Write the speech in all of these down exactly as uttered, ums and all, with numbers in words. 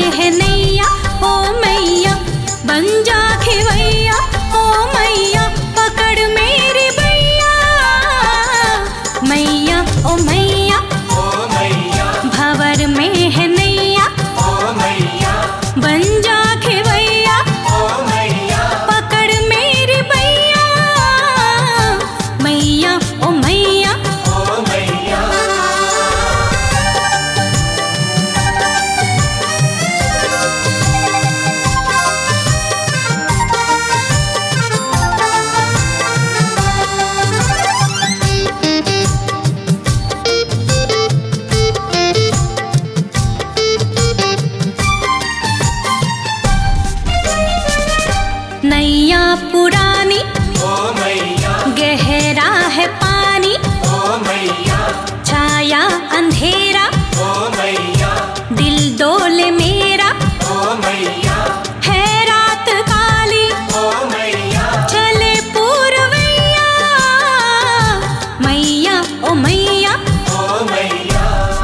है नैया ओ मैया बन जा खेवैया ओ मैया पकड़ मेरी बैया मैया ओ मैया ओ मैया भंवर में है नैया ओ मैया बन जा खेवैया ओ मैया पकड़ मेरी बैया मैया ओ मैया ओ मैया नैया पुरानी ओ मैया गहरा है पानी ओ मैया छाया अंधेरा ओ मैया दिल डोले मेरा ओ मैया है रात काली ओ मैया चले पूर्वैया मैया ओ मैया ओ मैया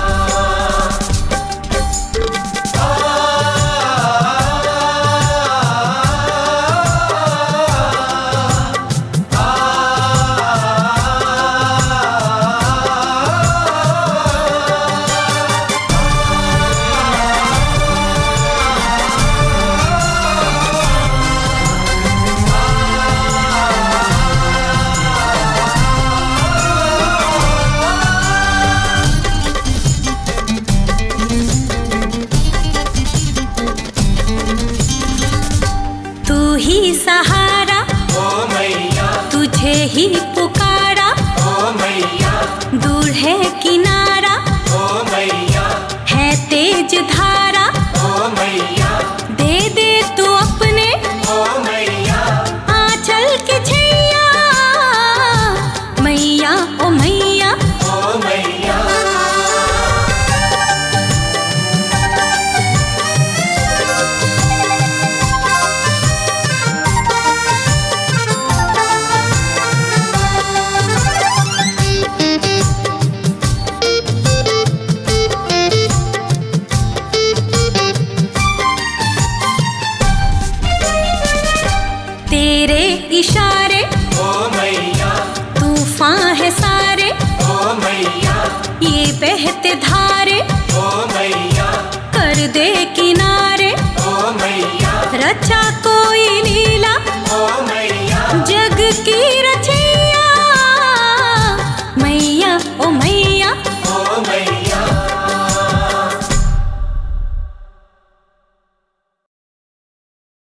तू ही सहारा ओ मैया तुझे ही पुकारा ओ मैया दूर है किनारा ओ मैया है तेज धारा ओ मैया दे दे तू अपने ओ मैया आंचल की छैया मैया ओ मैया ओ मैया तेरे इशारे ओ मैया तूफान है सारे ओ मैया ये बहते धारे ओ मैया कर दे किनारे ओ मैया रचा कोई लीला ओ मैया जग की रचा